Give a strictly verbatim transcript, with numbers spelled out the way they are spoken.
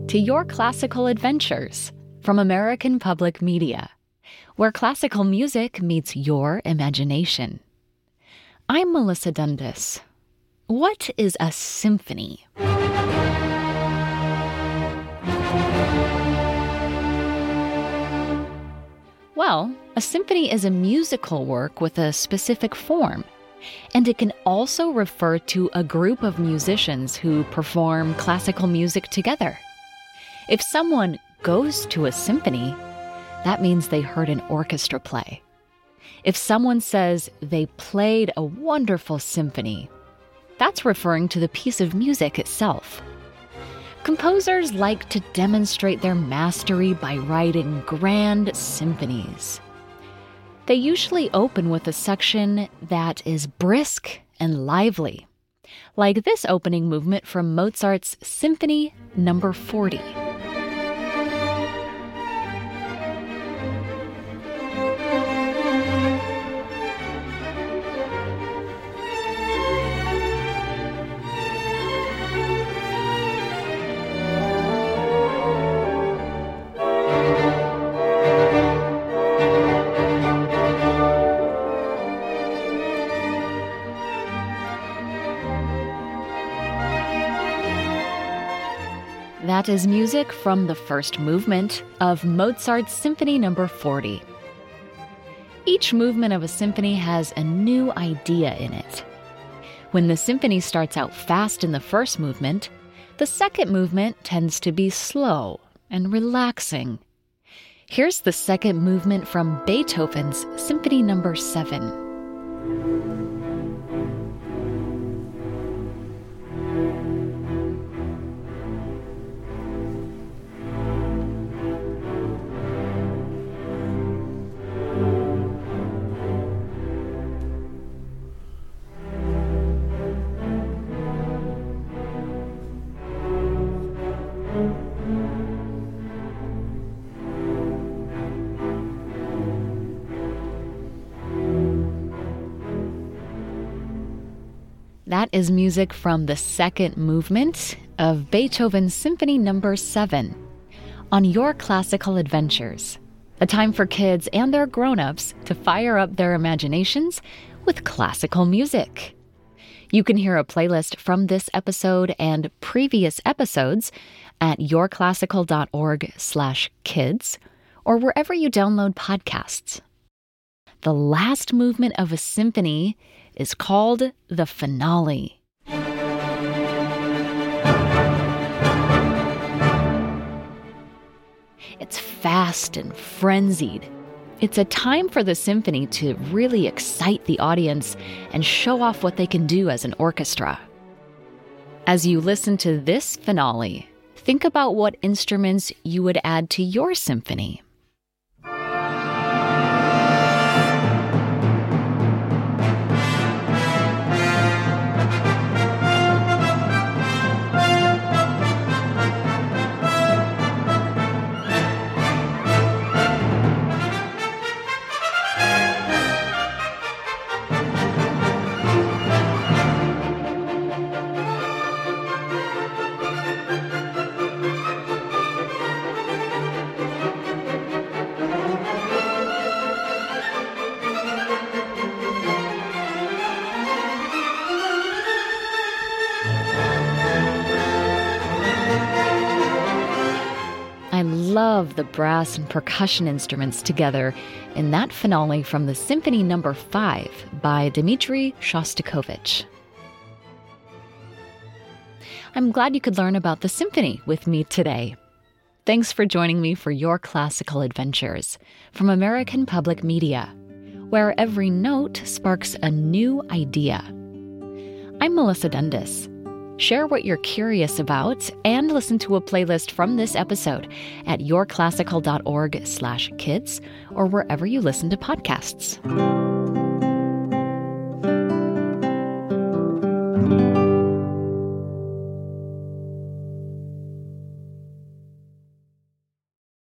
to Your Classical Adventures from American Public Media, where classical music meets your imagination. I'm Melissa Dundas. What is a symphony? Well, a symphony is a musical work with a specific form, and it can also refer to a group of musicians who perform classical music together. If someone goes to a symphony, that means they heard an orchestra play. If someone says they played a wonderful symphony, that's referring to the piece of music itself. Composers like to demonstrate their mastery by writing grand symphonies. They usually open with a section that is brisk and lively, like this opening movement from Mozart's Symphony Number forty. That is music from the first movement of Mozart's Symphony Number forty. Each movement of a symphony has a new idea in it. When the symphony starts out fast in the first movement, the second movement tends to be slow and relaxing. Here's the second movement from Beethoven's Symphony Number seven. That is music from the second movement of Beethoven's Symphony Number seven on Your Classical Adventures, a time for kids and their grown-ups to fire up their imaginations with classical music. You can hear a playlist from this episode and previous episodes at yourclassical.org slash kids or wherever you download podcasts. The last movement of a symphony is called the finale. It's fast and frenzied. It's a time for the symphony to really excite the audience and show off what they can do as an orchestra. As you listen to this finale, think about what instruments you would add to your symphony. I love the brass and percussion instruments together in that finale from the Symphony Number five by Dmitri Shostakovich. I'm glad you could learn about the symphony with me today. Thanks for joining me for Your Classical Adventures from American Public Media, where every note sparks a new idea. I'm Melissa Dundas. Share what you're curious about and listen to a playlist from this episode at yourclassical.org slash kids or wherever you listen to podcasts.